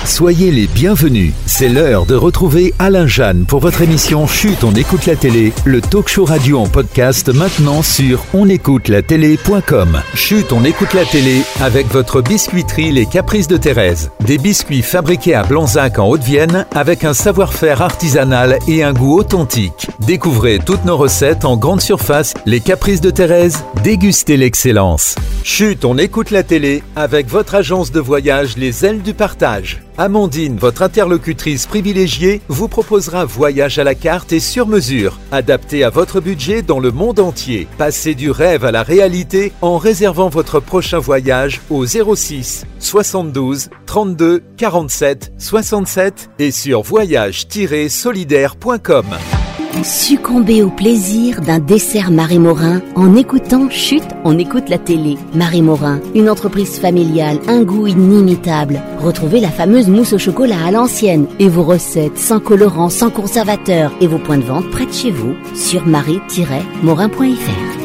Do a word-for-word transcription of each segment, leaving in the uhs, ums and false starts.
Soyez les bienvenus. C'est l'heure de retrouver Alain Jeanne pour votre émission Chut, on écoute la télé, le talk show radio en podcast maintenant sur on écoute la télé point com. Chut, on écoute la télé avec votre biscuiterie Les Caprices de Thérèse. Des biscuits fabriqués à Blanzac en Haute-Vienne avec un savoir-faire artisanal et un goût authentique. Découvrez toutes nos recettes en grande surface. Les Caprices de Thérèse, dégustez l'excellence. Chut, on écoute la télé avec votre agence de voyage Les Ailes du Partage. Amandine, votre interlocutrice privilégiée, vous proposera voyage à la carte et sur mesure, adapté à votre budget dans le monde entier. Passez du rêve à la réalité en réservant votre prochain voyage au zéro six soixante-douze trente-deux quarante-sept soixante-sept et sur voyage tiret solidaire point com. Succombez au plaisir d'un dessert Marie Morin en écoutant Chut, on écoute la télé. Marie Morin, une entreprise familiale, un goût inimitable. Retrouvez la fameuse mousse au chocolat à l'ancienne et vos recettes sans colorant, sans conservateur et vos points de vente près de chez vous sur marie tiret morin point f r.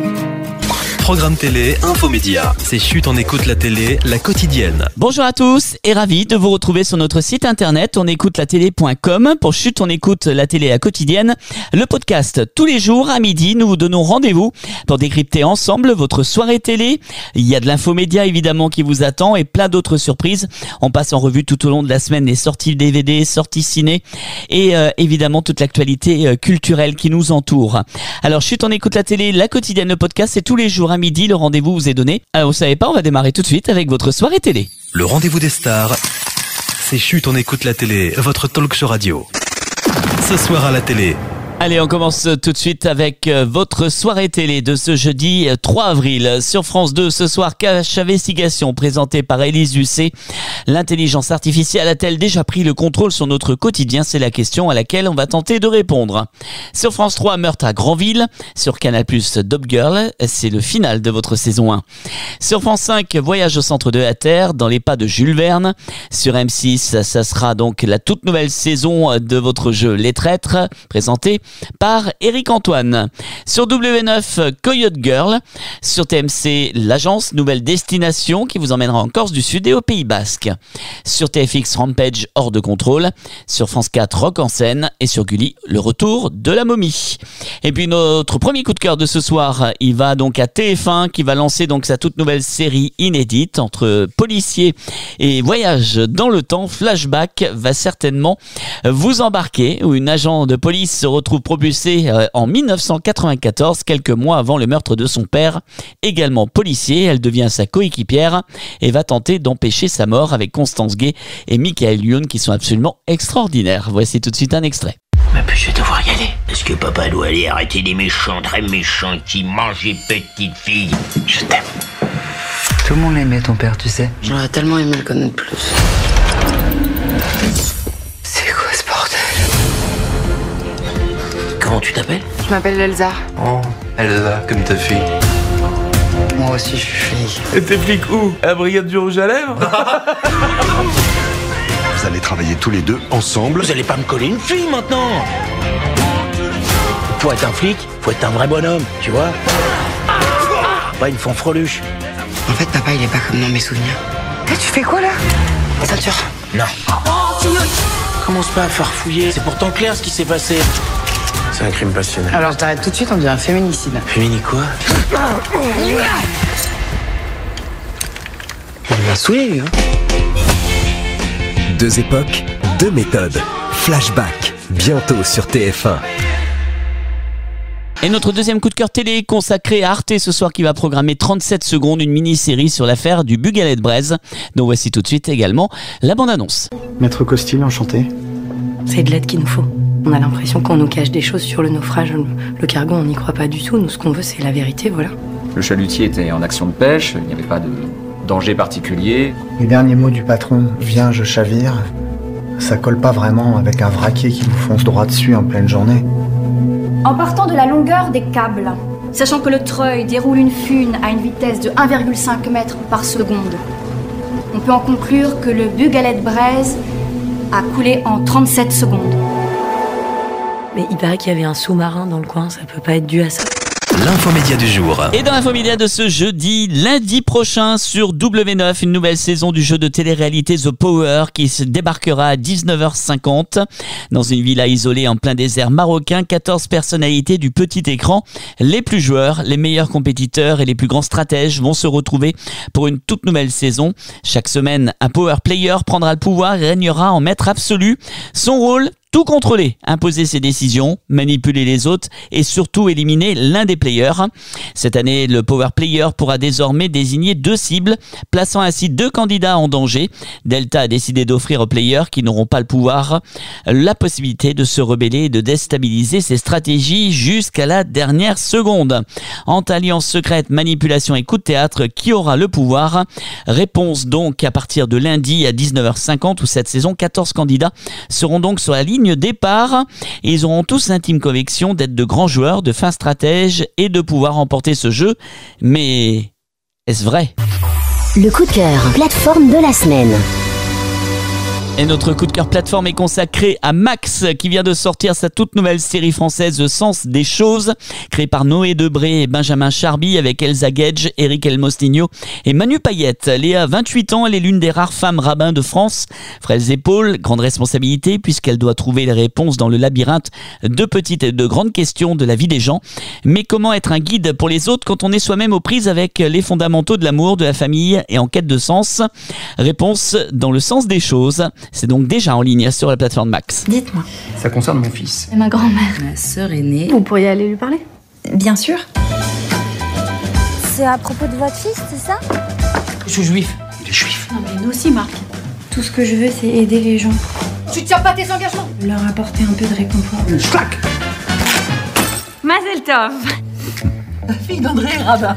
Programme télé, infomédia. C'est Chut, on écoute la télé, la quotidienne. Bonjour à tous et ravi de vous retrouver sur notre site internet on écoute la télé point com pour Chut, on écoute la télé, la quotidienne. Le podcast, tous les jours à midi, nous vous donnons rendez-vous pour décrypter ensemble votre soirée télé. Il y a de l'infomédia évidemment qui vous attend et plein d'autres surprises. On passe en revue tout au long de la semaine les sorties D V D, sorties ciné et euh, évidemment toute l'actualité euh, culturelle qui nous entoure. Alors Chut, on écoute la télé, la quotidienne, le podcast, c'est tous les jours à midi, le rendez-vous vous est donné. Alors vous savez pas, on va démarrer tout de suite avec votre soirée télé. Le rendez-vous des stars, c'est Chut, on écoute la télé, votre talk show radio. Ce soir à la télé. Allez, on commence tout de suite avec votre soirée télé de ce jeudi trois avril. Sur France deux, ce soir, Cache Investigation, présenté par Élise Lucet. L'intelligence artificielle a-t-elle déjà pris le contrôle sur notre quotidien? C'est la question à laquelle on va tenter de répondre. Sur France trois, Meurtre à Granville. Sur Canal plus, Dope Girl, c'est le final de votre saison un. Sur France cinq, Voyage au centre de la Terre, dans les pas de Jules Verne. Sur M six, ça sera donc la toute nouvelle saison de votre jeu Les Traîtres, présenté par Eric Antoine. Sur W neuf, Coyote Girl. Sur T M C, l'agence Nouvelle Destination qui vous emmènera en Corse du Sud et au Pays Basque. Sur T F X, Rampage hors de contrôle. Sur France quatre, Rock en scène. Et sur Gulli, le retour de la momie. Et puis notre premier coup de cœur de ce soir, il va donc à T F un qui va lancer donc sa toute nouvelle série inédite entre policiers et voyage dans le temps. Flashback va certainement vous embarquer où une agent de police se retrouve propulsée en dix-neuf cent quatre-vingt-quatorze, quelques mois avant le meurtre de son père. Également policier, elle devient sa coéquipière et va tenter d'empêcher sa mort avec Constance Gay et Michael Youn qui sont absolument extraordinaires. Voici tout de suite un extrait. Mais puis je vais devoir y aller. Est-ce que papa doit aller arrêter les méchants, très méchants qui mangent les petites filles? Je t'aime. Tout le monde l'aimait ton père, tu sais. J'aurais tellement aimé le connaître plus. C'est quoi ce bordel? Comment tu t'appelles? Je m'appelle Elsa. Oh, Elsa, comme ta fille. Moi aussi, je suis flic. Et t'es flic où? À la brigade du rouge à lèvres? Vous allez travailler tous les deux ensemble. Vous allez pas me coller une fille maintenant? Pour être un flic, faut être un vrai bonhomme, tu vois? Pas une fanfreluche. En fait, papa, il est pas comme dans mes souvenirs. Eh, tu fais quoi là? Ceinture. Non. Commence pas à farfouiller, c'est pourtant clair ce qui s'est passé. C'est un crime passionnel. Alors je t'arrête tout de suite, on dirait un féminicide. Fémini quoi? Il m'a saoulé, lui, hein. Deux époques, deux méthodes. Flashback, bientôt sur T F un. Et notre deuxième coup de cœur télé consacré à Arte ce soir qui va programmer trente-sept secondes, une mini-série sur l'affaire du Bugalet de Braise. Donc voici tout de suite également la bande-annonce. Maître Costil, enchanté. C'est de l'aide qu'il nous faut. On a l'impression qu'on nous cache des choses sur le naufrage. Le cargo, on n'y croit pas du tout. Nous, ce qu'on veut, c'est la vérité, voilà. Le chalutier était en action de pêche, il n'y avait pas de danger particulier. Les derniers mots du patron, viens, je chavire, ça colle pas vraiment avec un vraquier qui vous fonce droit dessus en pleine journée. En partant de la longueur des câbles, sachant que le treuil déroule une fune à une vitesse de un virgule cinq mètres par seconde, on peut en conclure que le Bugalet de Braise a coulé en trente-sept secondes. Mais il paraît qu'il y avait un sous-marin dans le coin, ça peut pas être dû à ça. L'infomédia du jour. Et dans l'infomédia de ce jeudi, lundi prochain sur W neuf, une nouvelle saison du jeu de télé-réalité The Power qui se débarquera à dix-neuf heures cinquante. Dans une villa isolée en plein désert marocain, quatorze personnalités du petit écran, les plus joueurs, les meilleurs compétiteurs et les plus grands stratèges vont se retrouver pour une toute nouvelle saison. Chaque semaine, un power player prendra le pouvoir et régnera en maître absolu. Son rôle, tout contrôler, imposer ses décisions, manipuler les autres et surtout éliminer l'un des players. Cette année, le Power Player pourra désormais désigner deux cibles, plaçant ainsi deux candidats en danger. Delta a décidé d'offrir aux players qui n'auront pas le pouvoir la possibilité de se rebeller et de déstabiliser ses stratégies jusqu'à la dernière seconde. Entre alliance secrète, manipulation et coup de théâtre, qui aura le pouvoir? Réponse donc à partir de lundi à dix-neuf heures cinquante où cette saison, quatorze candidats seront donc sur la ligne départ et ils auront tous l'intime conviction d'être de grands joueurs, de fins stratèges et de pouvoir remporter ce jeu. Mais est-ce vrai? Le coup de cœur, plateforme de la semaine. Et notre coup de cœur plateforme est consacré à Max qui vient de sortir sa toute nouvelle série française Le Sens des choses, créée par Noé Debré et Benjamin Charby avec Elsa Gage, Eric Elmostigno et Manu Payette. Léa, vingt-huit ans, elle est l'une des rares femmes rabbins de France. Frêles épaules, grande responsabilité puisqu'elle doit trouver les réponses dans le labyrinthe de petites et de grandes questions de la vie des gens. Mais comment être un guide pour les autres quand on est soi-même aux prises avec les fondamentaux de l'amour, de la famille et en quête de sens? Réponse dans Le Sens des choses. C'est donc déjà en ligne sur la plateforme Max. Dites-moi. Ça concerne mon fils. Et ma grand-mère. Ma sœur aînée. Vous pourriez aller lui parler? Bien sûr. C'est à propos de votre fils, c'est ça? Je suis juif. Il est juif. Non mais nous aussi, Marc. Tout ce que je veux, c'est aider les gens. Tu tiens pas tes engagements? Leur apporter un peu de réconfort. Schlack. Mazel tov. La fille d'André est rabbin.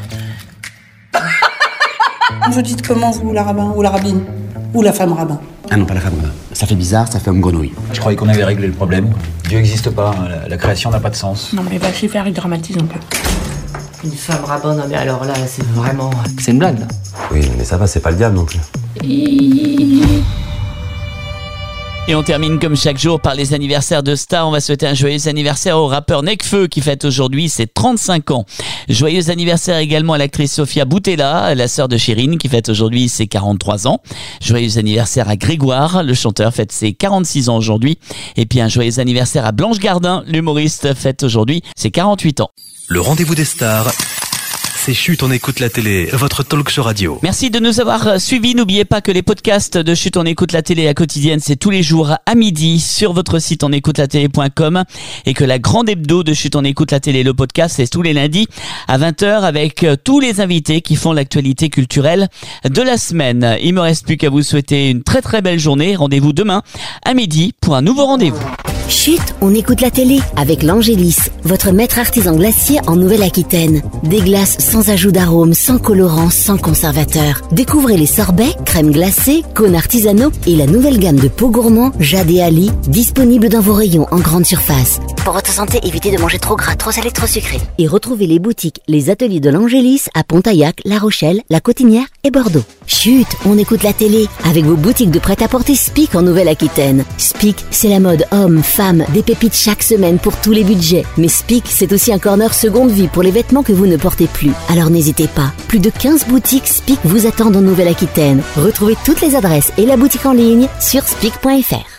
Vous dites comment, vous, la rabbin, ou la rabbine, ou la femme rabbin? Ah non, pas la femme rabbin. Ça fait bizarre, ça fait homme grenouille. Je croyais qu'on avait réglé le problème. Dieu n'existe pas, la, la création n'a pas de sens. Non mais va chez faire, il dramatise un peu. Une femme rabbin, non mais alors là, c'est vraiment... C'est une blague, là. Oui, mais ça va, c'est pas le diable non plus. Et on termine comme chaque jour par les anniversaires de stars. On va souhaiter un joyeux anniversaire au rappeur Nekfeu qui fête aujourd'hui ses trente-cinq ans. Joyeux anniversaire également à l'actrice Sofia Boutella, la sœur de Chérine, qui fête aujourd'hui ses quarante-trois ans. Joyeux anniversaire à Grégoire, le chanteur, fête ses quarante-six ans aujourd'hui. Et puis un joyeux anniversaire à Blanche Gardin, l'humoriste, fête aujourd'hui ses quarante-huit ans. Le rendez-vous des stars, c'est Chut, on écoute la télé, votre talk show radio. Merci de nous avoir suivis. N'oubliez pas que les podcasts de Chut, on écoute la télé à quotidienne, c'est tous les jours à midi sur votre site on écoute la télé point com et que la grande hebdo de Chut, on écoute la télé, le podcast, c'est tous les lundis à vingt heures avec tous les invités qui font l'actualité culturelle de la semaine. Il me reste plus qu'à vous souhaiter une très très belle journée. Rendez-vous demain à midi pour un nouveau rendez-vous. Chut, on écoute la télé avec l'Angélis, votre maître artisan glacier en Nouvelle-Aquitaine. Des glaces sans ajout d'arôme, sans colorant, sans conservateur. Découvrez les sorbets, crèmes glacées, cônes artisanaux et la nouvelle gamme de pots gourmands Jade et Ali, disponible dans vos rayons en grande surface. Pour votre santé, évitez de manger trop gras, trop salé, trop sucré. Et retrouvez les boutiques, les ateliers de l'Angélis à Pontaillac, La Rochelle, La Cotinière et Bordeaux. Chut, on écoute la télé avec vos boutiques de prêt-à-porter Spic en Nouvelle-Aquitaine. Spic, c'est la mode homme, femme, des pépites chaque semaine pour tous les budgets. Mais Spic, c'est aussi un corner seconde vie pour les vêtements que vous ne portez plus. Alors n'hésitez pas, plus de quinze boutiques Spic vous attendent en Nouvelle-Aquitaine. Retrouvez toutes les adresses et la boutique en ligne sur spic point f r.